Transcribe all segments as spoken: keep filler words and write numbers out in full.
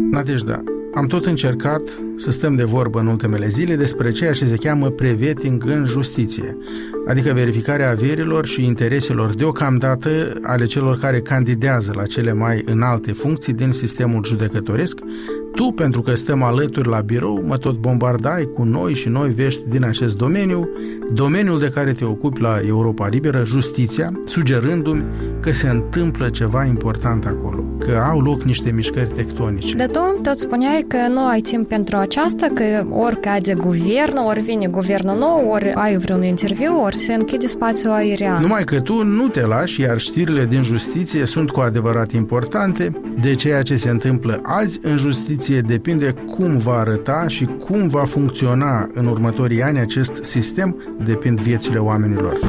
Nadejda, am tot încercat să stăm de vorbă în ultimele zile despre ceea ce se cheamă pre-vetting în justiție, adică verificarea averilor și intereselor deocamdată ale celor care candidează la cele mai înalte funcții din sistemul judecătoresc. Tu, pentru că stăm alături la birou, mă tot bombardai cu noi și noi vești din acest domeniu, domeniul de care te ocupi la Europa Liberă, justiția, sugerându-mi că se întâmplă ceva important acolo, că au loc niște mișcări tectonice. Dar tu tot spuneai că nu ai timp pentru aceasta, că ori cade guvernul, ori vine guvernul nou, ori ai vreun interviu, ori se închide spațiul aerian. Numai că tu nu te lași, iar știrile din justiție sunt cu adevărat importante. De ceea ce se întâmplă azi în justiție depinde cum va arăta și cum va funcționa în următorii ani acest sistem, depind viețile oamenilor.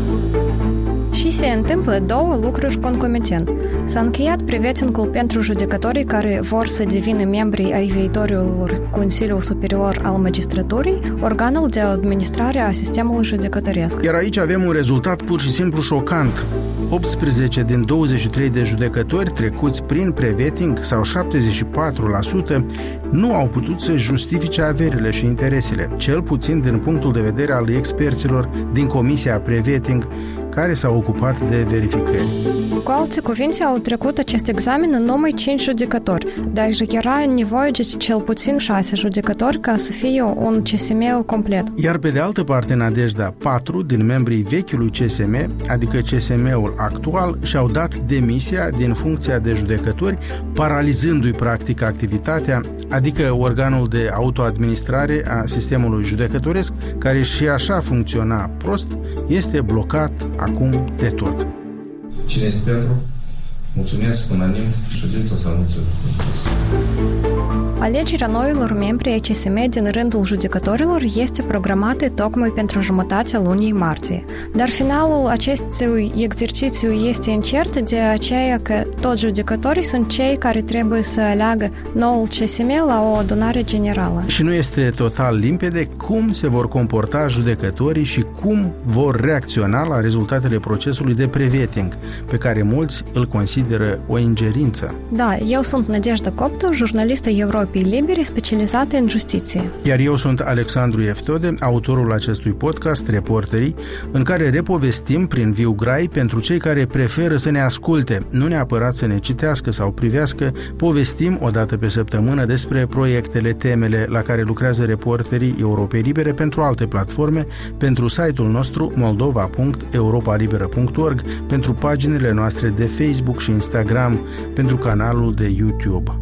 Și se întâmplă două lucruri concomitent. S-a încheiat pre-vetting-ul pentru judecătorii care vor să devină membri ai viitorului Consiliul Superior al Magistraturii, organul de administrare a sistemului judecătoresc. Iar aici avem un rezultat pur și simplu șocant. optsprezece din douăzeci și trei de judecători trecuți prin pre-vetting, sau șaptezeci și patru la sută, nu au putut să justifice averile și interesele, cel puțin din punctul de vedere al experților din Comisia Pre-vetting, care s-au ocupat de verificări. Cu alte cuvinte, au trecut acest examen în numai cinci judecători, dar era nevoie de cel puțin șase judecători ca să fie un C S M complet. Iar pe de altă parte, Nadejda, patru din membrii vechiului C S M, adică C S M-ul actual, și-au dat demisia din funcția de judecători, paralizându-i practic activitatea, adică organul de autoadministrare a sistemului judecătoresc, care și așa funcționa prost, este blocat acum de tot. Cine este pentru? Mulțumesc, unanim, ședința s-a anunțat. Alegerea noilor membri ai C S M din rândul judecătorilor este programată tocmai pentru jumătatea lunii martie. Dar finalul acestui exercițiu este incert, de aceea că toți judecătorii sunt cei care trebuie să aleagă noul C S M la o adunare generală. Și nu este total limpede cum se vor comporta judecătorii și cum vor reacționa la rezultatele procesului de pre-vetting, pe care mulți îl consideră o ingerință. Da, eu sunt Nadejda Coptu, jurnalistă Europei Libere specializată în justiție. Iar eu sunt Alexandru Eftode, autorul acestui podcast, Reporterii, în care repovestim prin viu grai pentru cei care preferă să ne asculte, nu neapărat să ne citească sau privească, povestim o dată pe săptămână despre proiectele, temele la care lucrează Reporterii Europei Libere pentru alte platforme, pentru site-ul nostru moldova punct europa liberă punct org, pentru paginile noastre de Facebook și Instagram, pentru canalul de YouTube.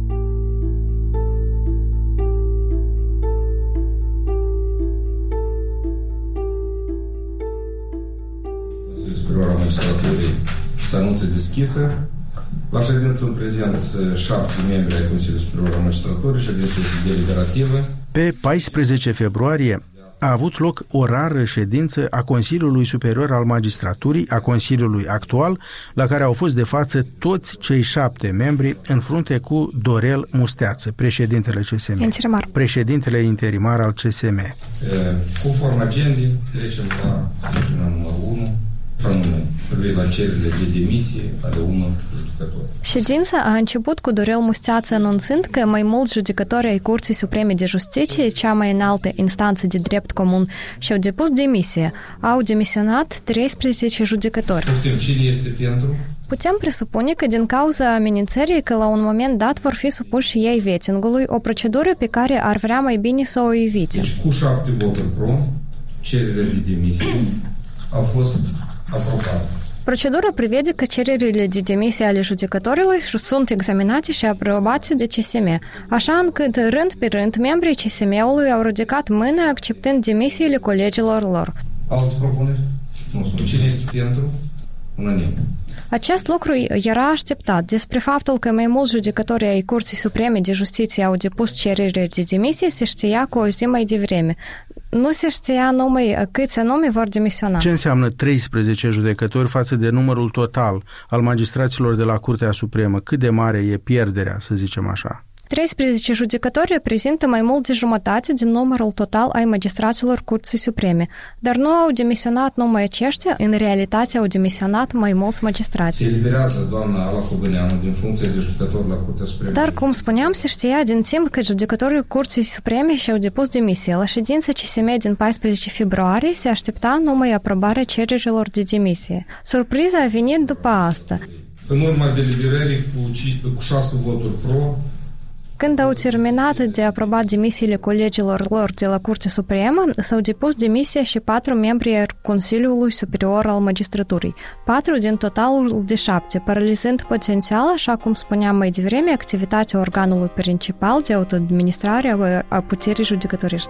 Superior al Magistraturii se anunță deschisă. La ședință sunt prezenți șapte membri ai Consiliului Superior al Magistraturii, ședință deliberativă. Pe paisprezece februarie a avut loc o rară ședință a Consiliului Superior al Magistraturii, a Consiliului actual, la care au fost de față toți cei șapte membri, în frunte cu Dorel Musteață, președintele C S M. Interimar. Președintele interimar al C S M. Conform agendei, trecem la numărul unu, anume, privind la cererile de demisie ale unor judecători. Ședința a început cu Dorel Musteață anunțând că mai mulți judecători ai Curții Supreme de Justiție, cea mai înaltă instanță de drept comun, și-au depus demisie. Au demisionat treisprezece judecători. Poftim, cine este pentru? Putem presupune că din cauza amenințării că la un moment dat vor fi supuși ei vetting-ului, o procedură pe care ar vrea mai bine să o evite. Deci cu șapte voturi pro, cererile de demisie au fost aprobate. Procedura prevede că cererile de demisie ale judecătorilor sunt examinate și aprobate de C S M, așa încât rând pe rând membrii C S M-ului au ridicat mâna acceptând demisiile colegilor lor. Alte propuneri? Nu sunt. Cine este pentru? Unanim. Acest lucru era așteptat. Despre faptul că mai mulți judecători ai Curții Supreme de Justiție au depus cereri de demisie se știa cu o zi mai devreme. Nu se știa numai câți anume vor demisiona. Ce înseamnă treisprezece judecători față de numărul total al magistraților de la Curtea Supremă? Cât de mare e pierderea, să zicem așa? treisprezece judecători reprezintă mai mult de jumătate din numărul total ai magistraților Curții Supreme, dar nu au demisionat numai aceștia, în realitate au demisionat mai mulți magistrați. Se eliberează doamna Ala Cobăneanu din funcția de judecător la Curtea Supremă. Dar, cum spuneam, se știa din timp că judecătorii Curții Supreme și-au depus demisie. La ședința C S M din paisprezece februarie se aștepta numai aprobarea cererilor de demisie. Surpriza a venit după asta. În urma deliberării cu, cu șase voturi pro, când au terminat de aprobat demisiile colegilor lor de la Curtea Supremă, s-au depus demisia și patru membri ai Consiliului Superior al Magistraturii, patru din totalul de șapte, paralizând potențial, așa cum spuneam mai devreme, activitatea organului principal de autoadministrare a puterii judecătorești.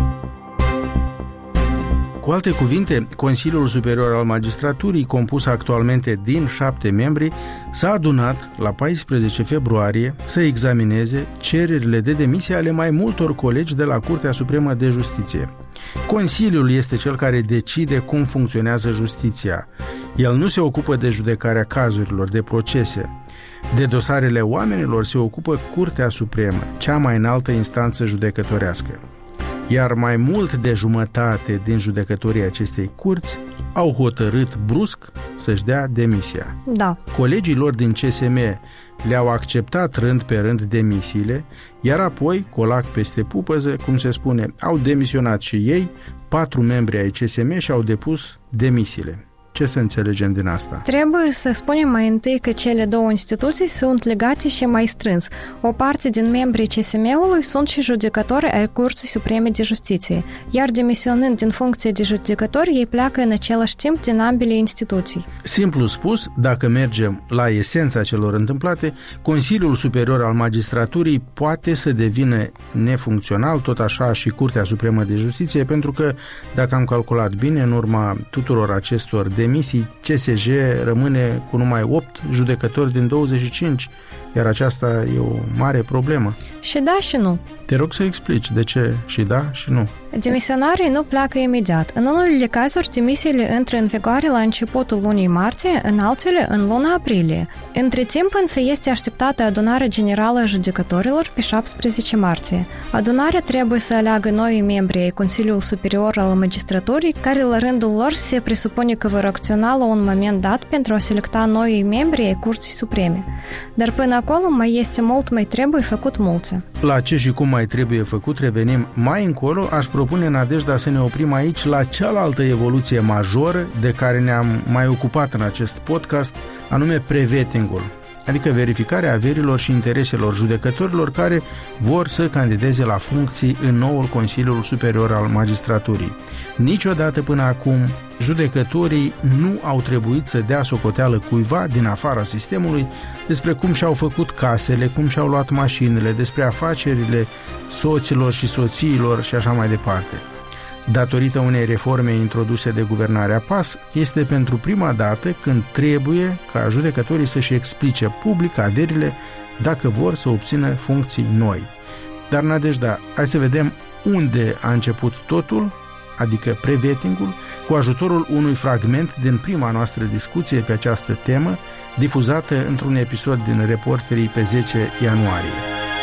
Cu alte cuvinte, Consiliul Superior al Magistraturii, compus actualmente din șapte membri, s-a adunat la paisprezece februarie să examineze cererile de demisie ale mai multor colegi de la Curtea Supremă de Justiție. Consiliul este cel care decide cum funcționează justiția. El nu se ocupă de judecarea cazurilor, de procese. De dosarele oamenilor se ocupă Curtea Supremă, cea mai înaltă instanță judecătorească. Iar mai mult de jumătate din judecătorii acestei curți au hotărât brusc să-și dea demisia. Da. Colegii lor din C S M le-au acceptat rând pe rând demisiile, iar apoi, colac peste pupăză, cum se spune, au demisionat și ei, patru membri ai C S M și-au depus demisiile. Ce să înțelegem din asta? Trebuie să spunem mai întâi că cele două instituții sunt legate și mai strâns. O parte din membrii C S M-ului sunt și judecători ai Curții Supreme de Justiție, iar demisionând din funcție de judecători, ei pleacă în același timp din ambele instituții. Simplu spus, dacă mergem la esența celor întâmplate, Consiliul Superior al Magistraturii poate să devină nefuncțional, tot așa și Curtea Supremă de Justiție, pentru că, dacă am calculat bine, în urma tuturor acestor demisii, C S J rămâne cu numai opt judecători din douăzeci și cinci, iar aceasta e o mare problemă. Și da și nu. Te rog să explici de ce și da și nu. Demisionarii nu pleacă imediat. În unele cazuri, demisiile intră în vigoare la începutul lunii martie, în altele în luna aprilie. Între timp, însă, este așteptată adunarea generală a judecătorilor pe șaptesprezece martie. Adunarea trebuie să aleagă noi membri ai Consiliului Superior al Magistraturii, care la rândul lor se presupune că vor acționa la un moment dat pentru a selecta noi membri ai Curții Supreme. Dar până acolo mai este mult, mai trebuie făcut multe. La ce și cum mai trebuie făcut revenim mai încolo. Aș propune, Nadejda, să ne oprim aici la cealaltă evoluție majoră de care ne-am mai ocupat în acest podcast, anume pre-vetting-ul, adică verificarea averilor și intereselor judecătorilor care vor să candideze la funcții în noul Consiliul Superior al Magistraturii. Niciodată până acum, judecătorii nu au trebuit să dea socoteală cuiva din afara sistemului despre cum și-au făcut casele, cum și-au luat mașinile, despre afacerile soților și soțiilor și așa mai departe. Datorită unei reforme introduse de guvernarea P A S, este pentru prima dată când trebuie ca judecătorii să-și explice public averile dacă vor să obțină funcții noi. Dar, Nadejda, hai să vedem unde a început totul, adică pre-vetting-ul, cu ajutorul unui fragment din prima noastră discuție pe această temă, difuzată într-un episod din Reporterii pe zece ianuarie.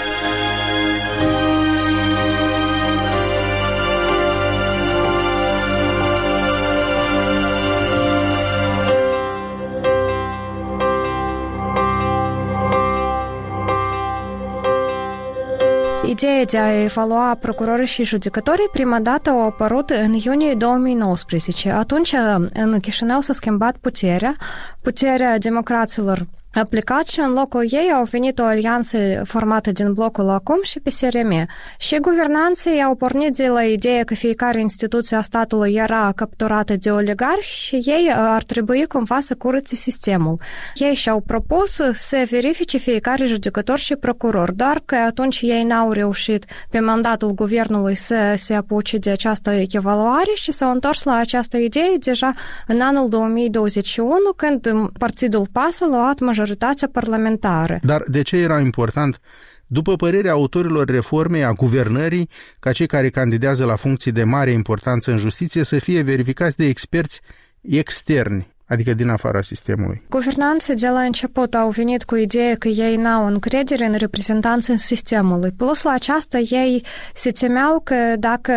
Ideea de a evalua procurorii și judecătorii prima dată au apărut în iunie două mii nouăsprezece. Atunci în Chișinău s-a schimbat puterea, puterea democraților a plecat și în locul ei au venit o alianță formată din blocul Acum și P S R M. Și guvernanții au pornit de la ideea că fiecare instituție a statului era capturată de oligarhi și ei ar trebui cumva să curățe sistemul. Ei și-au propus să verifice fiecare judecător și procuror, doar că atunci ei n-au reușit pe mandatul guvernului să se apuce de această evaluare și s-au întors la această idee deja în anul două mii douăzeci și unu, când partidul P A S a luat majoritatea majoritatea parlamentară. Dar de ce era important, după părerea autorilor reformei a guvernării, ca cei care candidează la funcții de mare importanță în justiție să fie verificați de experți externi, adică din afara sistemului. Guvernanții de la început au venit cu ideea că ei n-au încredere în reprezentanții sistemului. Plus la aceasta, ei se temeau că dacă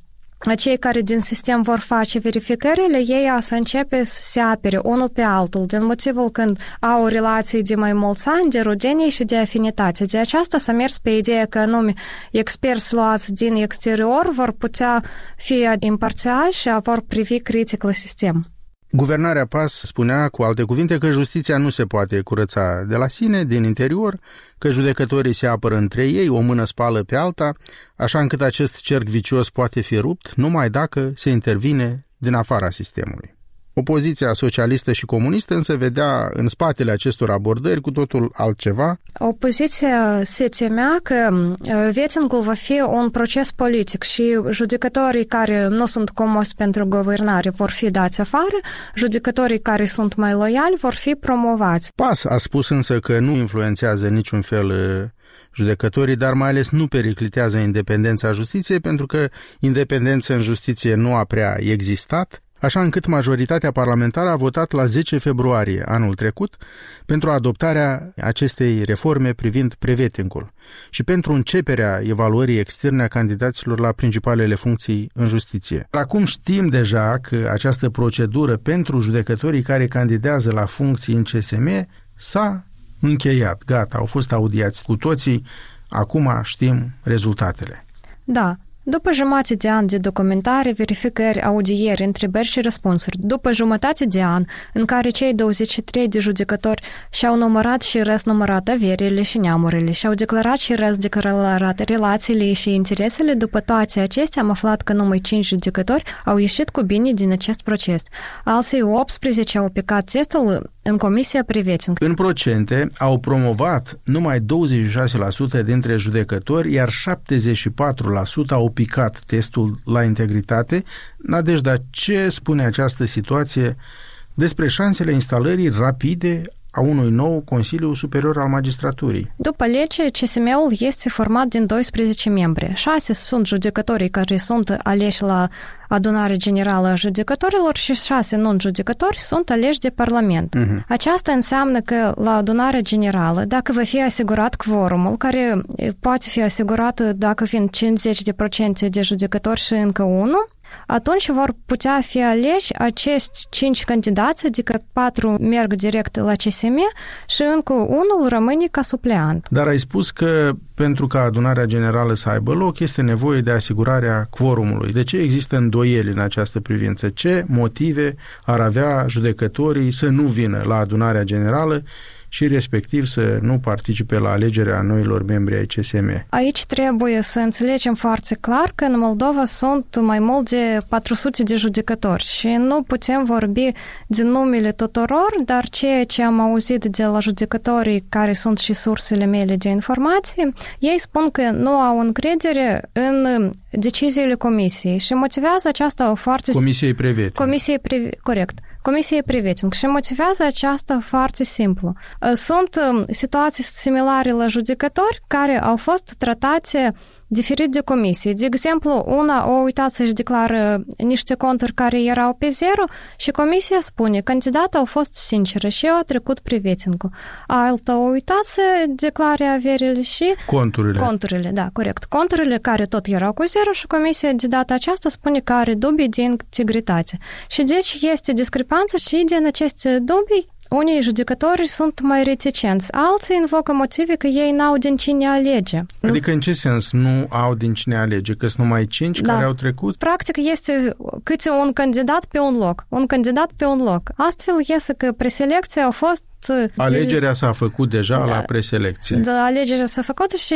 cei care din sistem vor face verificările, ei o să începe să se apere unul pe altul, din motivul când au relații de mai mulți ani, de rudenie și de afinitate. De aceasta s-a mers pe ideea că anume experți luați din exterior vor putea fi imparțiali și vor privi critic la sistem. Guvernarea P A S spunea, cu alte cuvinte, că justiția nu se poate curăța de la sine, din interior, că judecătorii se apără între ei, o mână spală pe alta, așa încât acest cerc vicios poate fi rupt numai dacă se intervine din afara sistemului. Opoziția socialistă și comunistă însă vedea în spatele acestor abordări cu totul altceva. Opoziția se temea că vettingul va fi un proces politic și judecătorii care nu sunt comozi pentru guvernare vor fi dați afară, judecătorii care sunt mai loiali vor fi promovați. P A S a spus însă că nu influențează niciun fel judecătorii, dar mai ales nu periclitează independența justiției, pentru că independența în justiție nu a prea existat, așa încât majoritatea parlamentară a votat la zece februarie anul trecut pentru adoptarea acestei reforme privind prevetingul și pentru începerea evaluării externe a candidaților la principalele funcții în justiție. Acum știm deja că această procedură pentru judecătorii care candidează la funcții în C S M s-a încheiat, gata, au fost audiați cu toții, acum știm rezultatele. Da. După jumătate de an de documentare, verificări, audieri, întrebări și răspunsuri, după jumătate de an în care cei douăzeci și trei de judecători și-au numărat și răsnumărat averile și neamurile, și-au declarat și răsdeclarat relațiile și interesele, după toate acestea am aflat că numai cinci judecători au ieșit cu bine din acest proces. Alții optsprezece au picat testul în Comisia Preveting. În procente au promovat numai douăzeci și șase la sută dintre judecători, iar șaptezeci și patru la sută au picat testul la integritate. Nadejda, ce spune această situație despre șansele instalării rapide a unui nou Consiliu Superior al Magistraturii? După lege, C S M-ul este format din doisprezece membri. șase sunt judecătorii care sunt aleși la adunarea generală a judecătorilor și șase non-judecători sunt aleși de Parlament. Uh-huh. Aceasta înseamnă că la adunarea generală, dacă va fi asigurat quorumul, care poate fi asigurat dacă vin cincizeci la sută de judecători și încă unul, atunci vor putea fi aleși acești cinci candidați, adică patru merg direct la C S M și încă unul rămâne ca supleant. Dar ai spus că pentru ca adunarea generală să aibă loc este nevoie de asigurarea quorumului. De ce există îndoieli în această privință? Ce motive ar avea judecătorii să nu vină la adunarea generală și respectiv să nu participe la alegerea noilor membri ai C S M? Aici trebuie să înțelegem foarte clar că în Moldova sunt mai mult de patru sute de judecători și nu putem vorbi din numele tuturor, dar ceea ce am auzit de la judecătorii care sunt și sursele mele de informații, ei spun că nu au încredere în deciziile comisiei și motivează aceasta foarte... Comisiei Preveting. Comisiei Preveting, corect. Comisiei Preveting și motivează aceasta foarte simplu. Sunt situații similare la judecători care au fost tratate diferit de comisie. De exemplu, una a uitat să-și declară niște conturi care erau pe zero și comisia spune, candidatul au fost sinceră și a trecut prevetingul. Alta a uitat să declare averile și... Conturile. Conturile, da, corect. Conturile care tot erau cu zero și comisia de data aceasta spune că are dubii de integritate. Și deci este discrepanță și din aceste dubii unii judecători sunt mai reticenți, alții invocă motive că ei n-au din cine alege. Adică în ce sens nu au din cine alege? Că sunt numai cinci da. care au trecut? Practic este câte un candidat pe un loc. Un candidat pe un loc. Astfel iese că preselecția a fost... Alegerea s-a făcut deja da, la preselecție. Da, alegerea s-a făcut și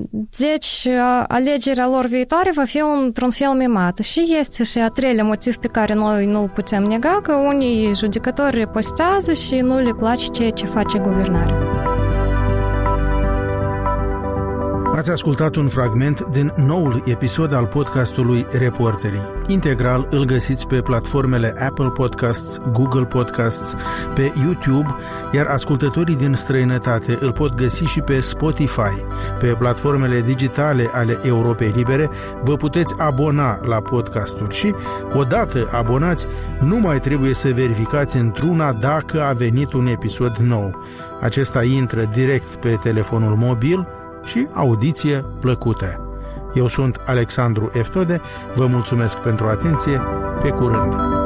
deci alegerea lor viitoare va fi într-un fel mimată. Și este și a treilea motiv pe care noi nu-l putem nega, că unii judecători repostează și nu le place ceea ce face guvernarea. Ați ascultat un fragment din noul episod al podcastului Reporterii. Integral îl găsiți pe platformele Apple Podcasts, Google Podcasts, pe YouTube, iar ascultătorii din străinătate îl pot găsi și pe Spotify. Pe platformele digitale ale Europei Libere vă puteți abona la podcasturi și, odată abonați, nu mai trebuie să verificați într-una dacă a venit un episod nou. Acesta intră direct pe telefonul mobil și audiție plăcută. Eu sunt Alexandru Eftode, vă mulțumesc pentru atenție, pe curând!